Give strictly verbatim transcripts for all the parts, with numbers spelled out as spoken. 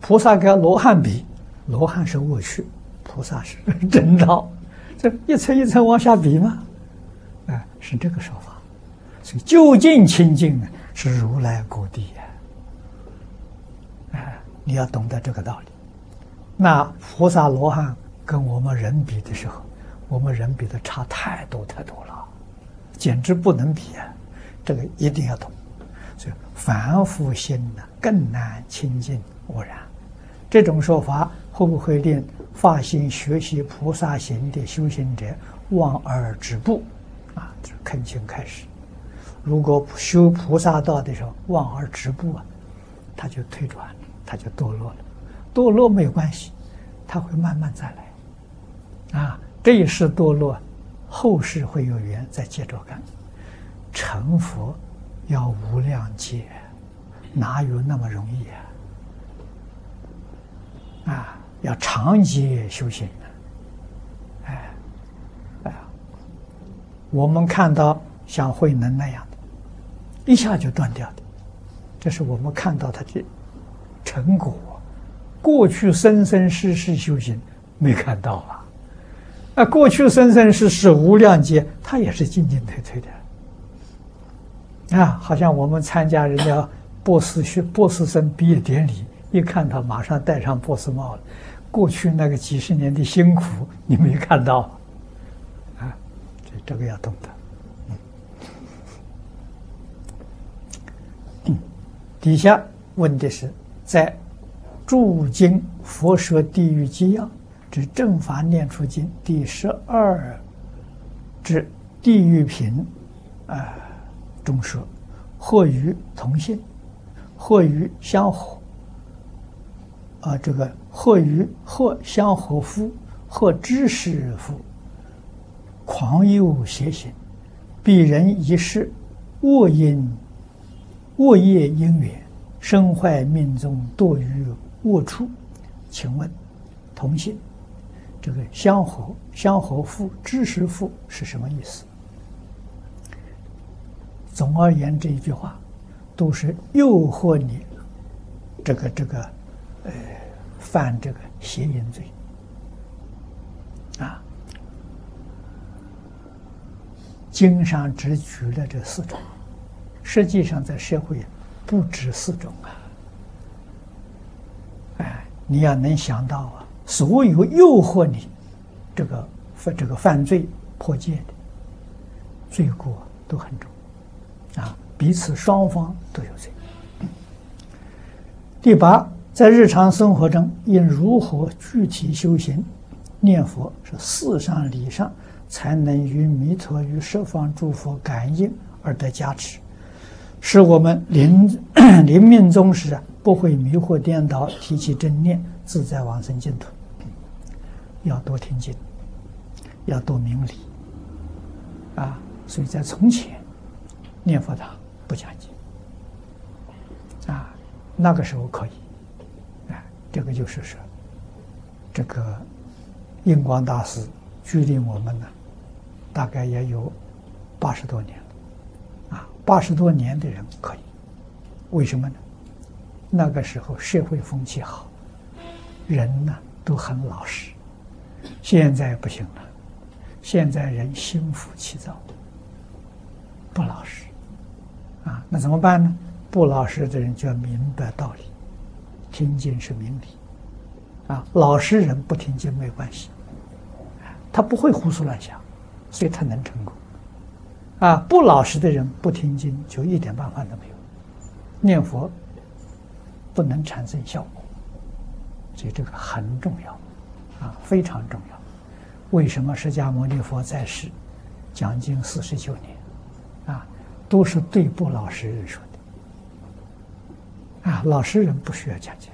菩萨跟罗汉比，罗汉是恶趣，菩萨是正道，这一层一层往下比嘛，啊，是这个说法。所以究竟清净呢，是如来果地呀，啊，你要懂得这个道理。那菩萨罗汉跟我们人比的时候，我们人比的差太多太多了，简直不能比啊！这个一定要懂。所以凡夫心呢，更难清净我然。这种说法会不会令发心学习菩萨行的修行者望而止步？啊，这是恳请开始。如果修菩萨道的时候望而止步啊，他就退转，他就堕落了。堕落没有关系，他会慢慢再来。啊，这一世堕落，后世会有缘再接着干。成佛要无量劫，哪有那么容易啊？啊，要长劫修行啊！哎，哎，我们看到像慧能那样的，一下就断掉的，这是我们看到他的成果。过去生生世世修行没看到啊，啊，过去生生世世无量劫，他也是进进退退的啊，好像我们参加人家博士学博士生毕业典礼，一看他马上戴上博士帽了，过去那个几十年的辛苦你没看到啊，这这个要懂得。嗯，底下问的是在注经《佛说地狱纪要》之正法念处经第十二之地狱品啊、呃、中说，或与同性，或与相合啊、呃，这个或与或相合夫，或知识夫，狂诱邪行，鄙人一世恶因恶业因缘，身坏命中，堕于恶处。请问同性这个相合相合夫知识夫是什么意思？总而言之，这一句话都是诱惑你这个这个呃犯这个邪淫罪啊。经上只举了这四种，实际上在社会不止四种啊。哎，你要能想到啊，所有诱惑你这个犯这个犯罪破戒的罪过都很重啊，彼此双方都有罪。第八，在日常生活中应如何具体修行念佛，是事上理上才能与弥陀与十方诸佛感应而得加持，使我们临临命终时啊，不会迷惑颠倒，提起正念，自在往生净土。要多听经，要多明理啊！所以在从前念佛堂不讲经啊，那个时候可以，啊，这个就是说，这个印光大师距离我们呢，大概也有八十多年了啊，八十多年的人可以，为什么呢？那个时候社会风气好，人呢都很老实。现在不行了，现在人心浮气躁，不老实啊，那怎么办呢？不老实的人就要明白道理，听经是明理啊。老实人不听经没关系，他不会胡思乱想，所以他能成功啊。不老实的人不听经就一点办法都没有，念佛不能产生效果，所以这个很重要啊，非常重要。为什么释迦牟尼佛在世讲经四十九年啊，都是对不老实人说的啊，老实人不需要讲经，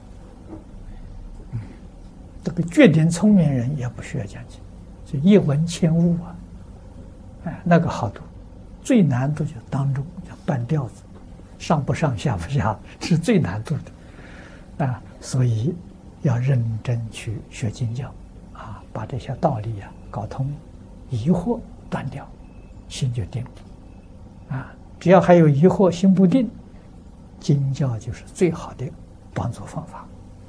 嗯，这个绝顶聪明人也不需要讲经，就一闻千悟啊，哎，那个好读，最难度就当中叫半调子，上不上下不下是最难度的啊，所以要认真去学经教啊，把这些道理啊搞通，疑惑断掉，心就定了啊。只要还有疑惑，心不定，经教就是最好的帮助方法。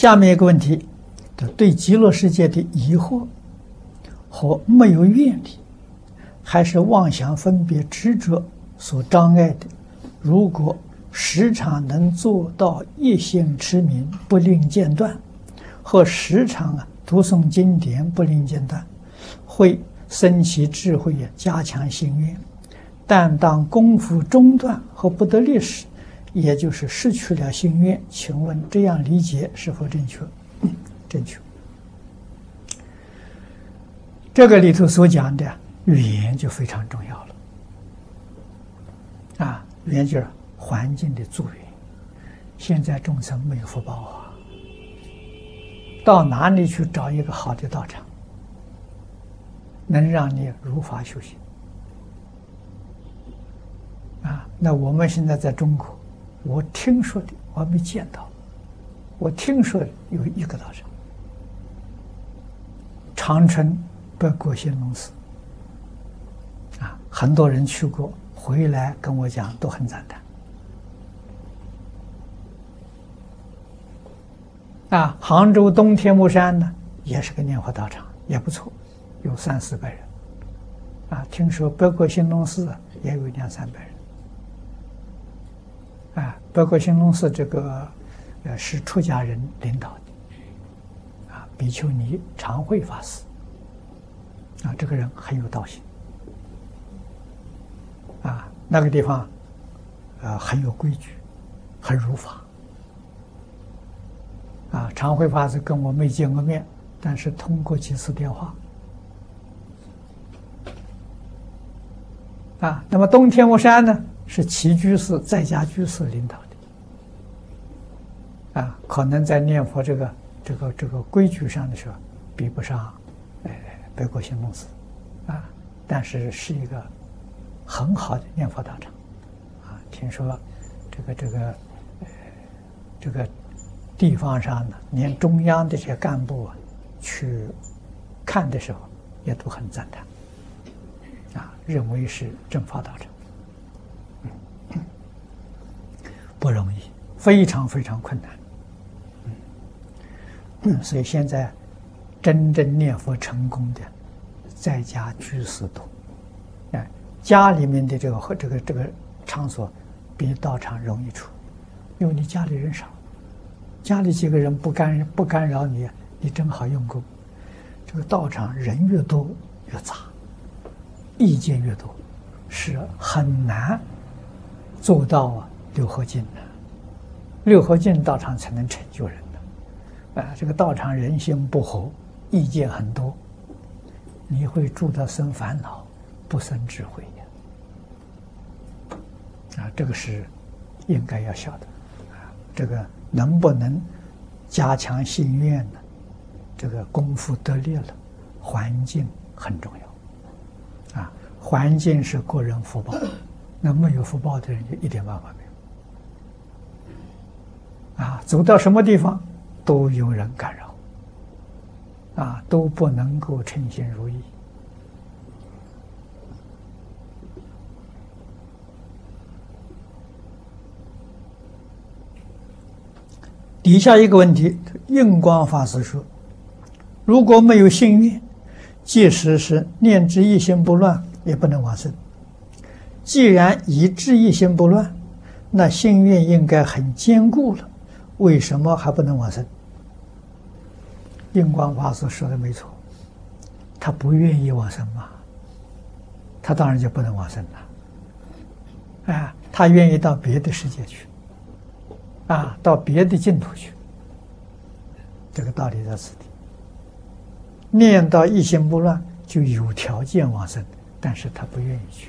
下面一个问题，对极乐世界的疑惑和没有愿力，还是妄想分别执着所障碍的。如果时常能做到一心持名不令间断，或时常啊读诵经典不令间断，会生起智慧，加强心愿。但当功夫中断和不得力时，也就是失去了心愿。请问这样理解是否正确？嗯，正确。这个里头所讲的缘就非常重要了啊，缘就是环境的助缘。现在众生没有福报啊，到哪里去找一个好的道场，能让你如法修行啊？那我们现在在中国，我听说的，我还没见到。我听说有一个道场，长春北国兴隆寺啊，很多人去过，回来跟我讲都很赞叹。啊，杭州东天目山呢，也是个念佛道场，也不错，有三四百人。啊，听说北国兴隆寺也有两三百人。啊，北国兴隆寺这个，呃，是出家人领导的，啊，比丘尼常慧法师，啊，这个人很有道行，啊，那个地方，呃，很有规矩，很如法。啊，常慧法师跟我没见过面，但是通过几次电话。啊，那么东天目山呢，是齐居士在家居士领导的。啊，可能在念佛这个这个这个规矩上的时候，比不上，呃，北国兴隆寺，啊，但是是一个很好的念佛道场。啊，听说这个这个，呃，这个。地方上呢，连中央这些干部啊，去看的时候，也都很赞叹，啊，认为是正法道场，嗯，不容易，非常非常困难，嗯，所以现在真正念佛成功的，在家居士多，哎，家里面的这个和这个这个场所，比道场容易出，因为你家里人少。家里几个人不干不干扰你，你正好用功。这个道场人越多越杂，意见越多，是很难做到啊六合敬的。六合敬道场才能成就人的。啊，这个道场人心不和，意见很多，你会住到生烦恼，不生智慧呀。啊，这个是应该要晓得。啊，这个。能不能加强心愿呢？这个功夫得力了，环境很重要啊！环境是个人福报，那没有福报的人就一点办法没有啊！走到什么地方都有人干扰啊，都不能够称心如意。底下一个问题，印光法师说：“如果没有信愿，即使是念之一心不乱，也不能往生。既然已知一心不乱，那信愿应该很坚固了，为什么还不能往生？”印光法师说的没错，他不愿意往生嘛，他当然就不能往生了。啊，他愿意到别的世界去。啊，到别的净土去，这个道理在此地。念到一心不乱，就有条件往生，但是他不愿意去。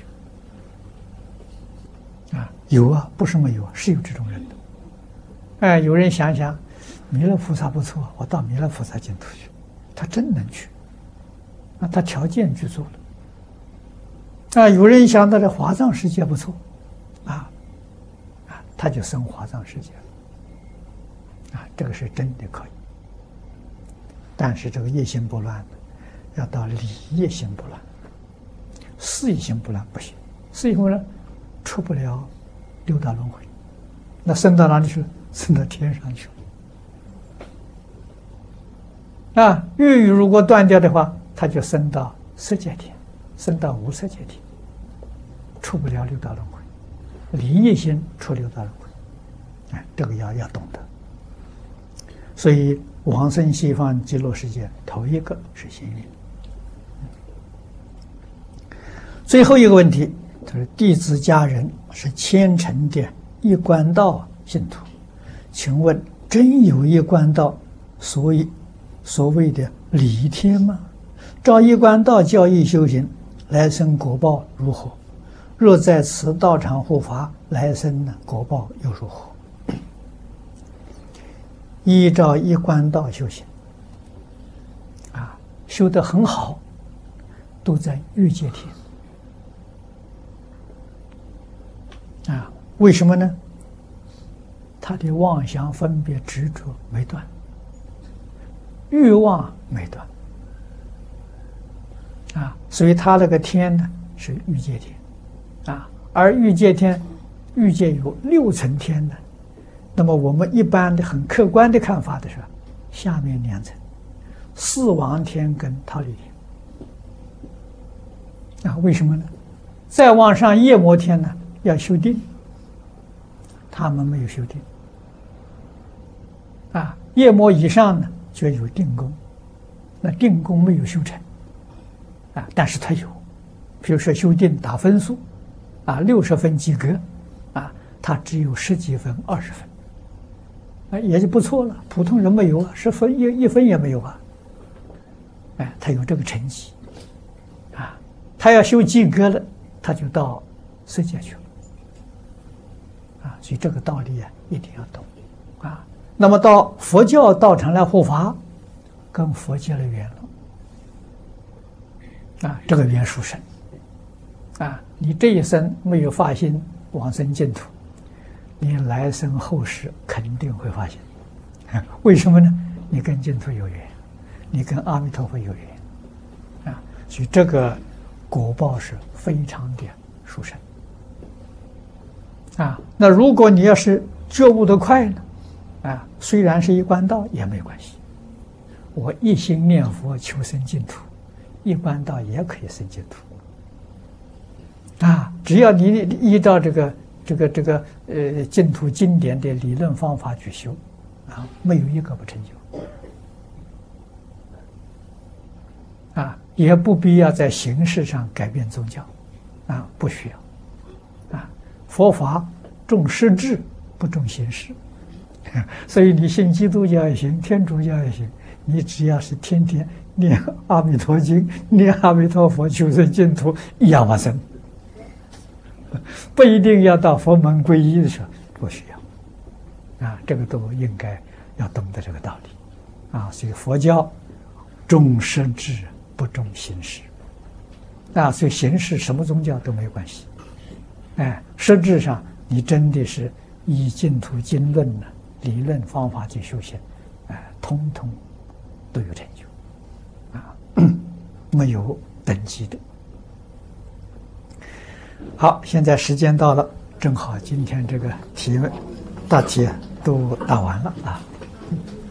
啊，有啊，不是没有啊，是有这种人的。哎，有人想想，弥勒菩萨不错，我到弥勒菩萨净土去，他真能去。啊，他条件具足了。啊，有人想到这华藏世界不错，啊，啊，他就生华藏世界了。啊，这个是真的可以，但是这个业心不乱，要到理业心不乱，事业心不乱不行，事业不乱出不了六道轮回，那升到哪里去了？升到天上去了。 啊，欲如果断掉的话，他就升到色界天，升到无色界天，出不了六道轮回。离一心出六道轮回，哎，这个要要懂得。所以往生西方极乐世界，头一个是心念。最后一个问题，他说弟子家人是虔诚的一贯道信徒，请问真有一贯道所以所谓的理天吗？照一贯道教义修行，来生果报如何？若在此道场护法，来生呢果报又如何？依照一贯道修行，啊，修得很好，都在欲界天。啊，为什么呢？他的妄想、分别、执着没断，欲望没断，啊，所以他那个天呢是欲界天。啊，而欲界天，欲界有六层天的，那么我们一般的很客观的看法的是，下面两层，四王天跟忉利天。啊，为什么呢？再往上夜摩天呢，要修定，他们没有修定。啊，夜摩以上呢就有定功，那定功没有修成。啊，但是他有，比如说修定打分数。啊，六十分及格，啊，他只有十几分、二十分，啊，也就不错了。普通人没有啊，十分一一分也没有啊。哎，他有这个成绩，啊，他要修及格了，他就到色界去了，啊，所以这个道理啊，一定要懂，啊。那么到佛教道场来护法，跟佛结了缘了，啊，这个缘殊胜。啊，你这一生没有发心往生净土，你来生后世肯定会发心。为什么呢？你跟净土有缘，你跟阿弥陀佛有缘，啊，所以这个果报是非常的殊胜。啊，那如果你要是觉悟得快呢，啊，虽然是一贯道也没关系，我一心念佛求生净土，一贯道也可以生净土。啊，只要你依照这个这个这个呃净土经典的理论方法去修，啊，没有一个不成就。啊，也不必要在形式上改变宗教，啊，不需要。啊，佛法重实质不重形式，所以你信基督教也行，天主教也行，你只要是天天念阿弥陀经、念阿弥陀佛求生净土，一样往生。不一定要到佛门皈依的时候，不需要，啊，这个都应该要懂得这个道理，啊，所以佛教重实质不重形式，啊，所以形式什么宗教都没关系，哎，实质上你真的是以净土经论呢理论方法去修行，哎，通通都有成就，啊，没有等级的。好，现在时间到了，正好今天这个题目大题都答完了啊。